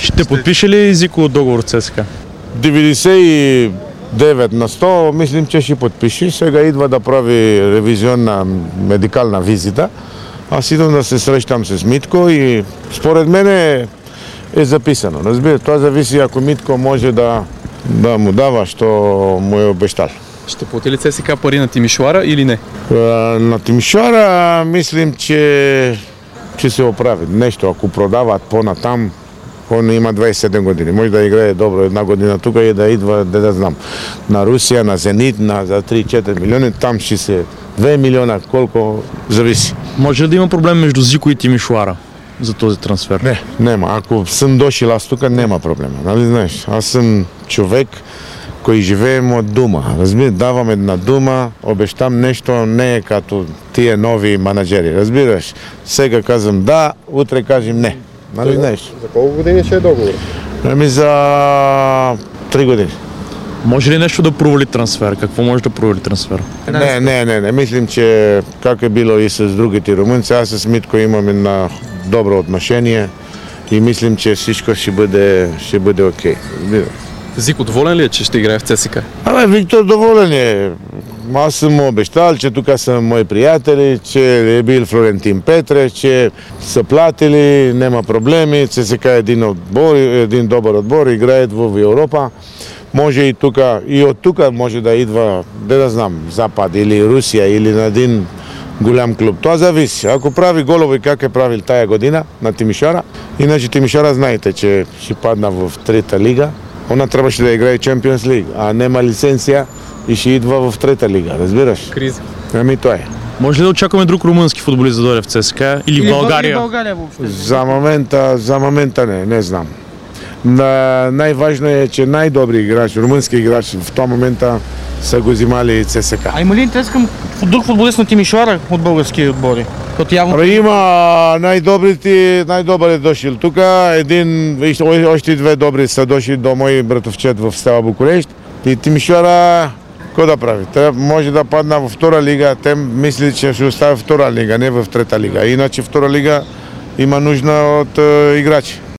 Ще подпише ли Езико договор с ЦСКА? 99 на 100 мислим, че ще подпише. Сега идва да прави ревизионна медикална визита. Аз идвам да се срещам с Митко и според мен е записано. Разбира, това зависи ако Митко може да му дава, що му е обещал. Ще плати ли ЦСКА пари на Тимишоара или не? На Тимишоара мислим, че се оправи нещо. Ако продават по-натам, он има 27 години. Може да играе добро една година тук и да идва, да знам, на Русия, на Зенит, за 3-4 милиони. Там ще се 2 милиона, колко зависи. Може ли да има проблем между Зико и Тимишоара за този трансфер? Не, нема. Ако съм дошъл аз тук, няма проблема. Нали знаеш? Аз съм човек, koji живеем от дума. Разбира, давам една дума, обещам нещо, не е като тия нови менеджери. Разбираш? Сега казвам да, утре кажем не. Нали знаеш? За колко години ще е договор? Ами за 3 години. Може ли нещо да провали трансфер? Какво може да провали трансфер? Не. Мислим, че как е било и с другите румънци, аз с Митко имаме на добро отношение и мислим, че всичко ще бъде окей. Зико доволен ли е, че ще играе в ЦСКА? Виктор доволен е. Аз съм му обещал, че тук са мои приятели, че е бил Флорентин Петре, че са платили, няма проблеми. ЦСКА е един добър отбор, играят в Европа. Може и тук, и от тук може да идва, да знам, Запад или Русия или на един голям клуб. Това зависи. Ако прави голови, как е правил тая година на Тимишоара, иначе Тимишоара знаете, че ще падна в трета лига. Она трябваше да играе Champions League, а нема лицензия и ще идва в трета лига, разбираш? Криза. Ами това е. Може ли да очакваме друг румънски футболист да дойде в ЦСКА или в България? Въобще. За момента не знам. Най-важно е, че най-добри играч, румънски играч в този момента са го взимали ЦСКА. А има ли интерес към друг футболист на Тимишоара от български отбори? Има най-добър е дошъл тук, още две добри са дошли до мой братовчет в Стела Букурещ. И Тимишоара, какво да прави? Може да падна във втора лига, те мислят, че ще оставя втора лига, не в трета лига. Иначе втора лига има нужда от играчи.